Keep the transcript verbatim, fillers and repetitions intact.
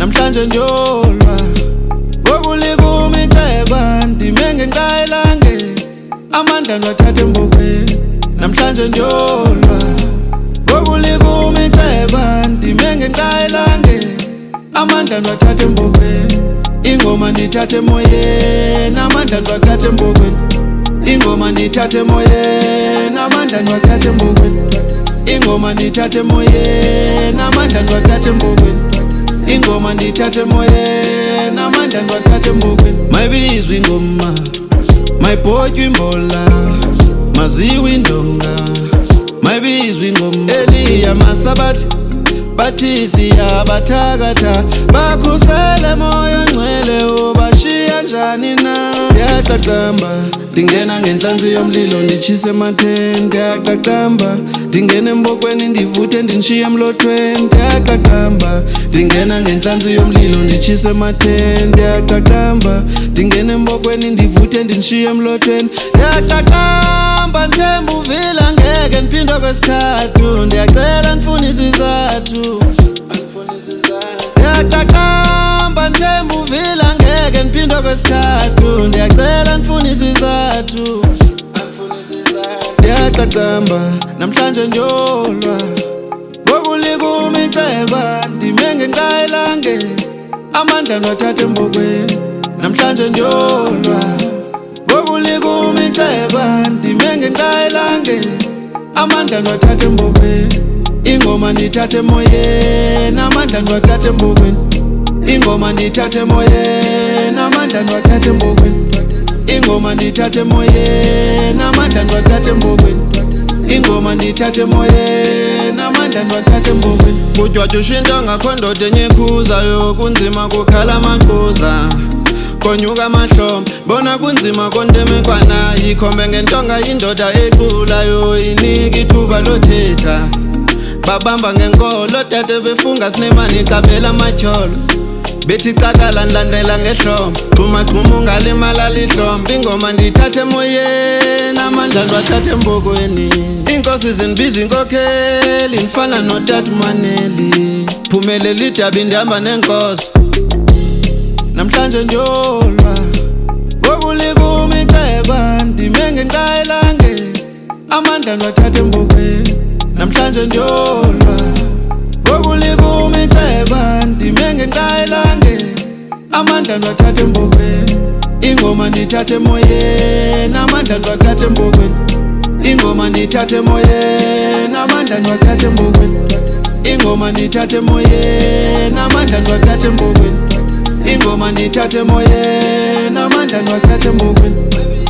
namhlanje ndiyolwa ngokulikuma iceba ndime ngenqayilange amandla ndiwathatha embokweni namhlanje ndiyolwa ngokulikuma iceba ndime ngenqayilange amandla ndiwathatha embokweni ingoma ndiyithatha emoyeni amandla ndiwathatha embokweni ingoma ndiyithatha emoyeni amandla ndiwathatha embokweni ingoma ndiyithatha emoyeni amandla ndiwathatha embokweni ingoma ndiyithatha emoyeni amandla ndiwathatha embokweni mayibizwe ingoma mayibhotywe imbola maziwe indonga mayibizwe ingoma Eliya Masabatha bathi siyabathakatha bakhusele moya ngcwele ubashiya njani na ndiyaqaqamba ndingena ngenhlanzi yomlilo nditshise ematheni ndiyaqaqamba ndingena embokweni ndivuthe ndinishiye emlothweni ndiyaqaqamba ndingena ngenhlanzi yomlilo nditshise ematheni ndiyaqaqamba ndingena embokweni ndivuthe ndinishiye emlothweni ndiyaqaqamba ndithemba uvila ngeke ndiphinde kwesithathu ndiyacela ndifuna isizathu ndiyaqaqamba ndithemba uvila ngeke ndiphinde kwesithathu ndiyacela ndifuna isizathu ndiyaqaqamba namhlanje ndiyolwa ngokulikuma iceba ndime ngenqayilange amandla ndiwathatha embokweni namhlanje ndiyolwa ngokulikuma iceba ndime ngenqayilange amandla ndiwathatha embokweni ingoma ndiyithatha emoyeni amandla ndiwathatha embokweni ingoma ndiyithatha emoyeni amandla ndiwathatha embokweni ingoma ndiyithatha emoyeni amandla ndiwathatha embokweni ingoma ndiyithatha emoyeni amandla ndiwathatha embokweni kutywatywishwa into ngakho ndoda enyekhuzayo kunzima kukhala amaqhuza konyuka amahlombe bona kunzima kontemekwana yikhombe ngentonga yindoda eculayo inika ithuba lothetha babamba ngenkolo tate befunga sinemani iqaphela amatyholo bethi qakala ndilandela ngehlombe xumagxuma ungalimala lihlombe ingoma ndiyithatha emoyeni amandla ndiwathatha embokweni iinkosi zindibiza inkokheli ndifana notata umaneli phumelela idabi ndihamba neenkosi namhlanje ndiyolwa ngokulikuma iceba ndime ngenqayilange amandla ndiwathatha embokweni namhlanje ndiyolwa ngokulikuma iceba ndime ngenqayilange amandla ndiwathatha embokweni ingoma ndiyithatha emoyeni amandla ndiwathatha embokweni ingoma ndiyithatha emoyeni amandla ndiwathatha embokweni ingoma ndiyithatha emoyeni amandla ndiwathatha embokweni ingoma ndiyithatha emoyeni amandla ndiwathatha embokweni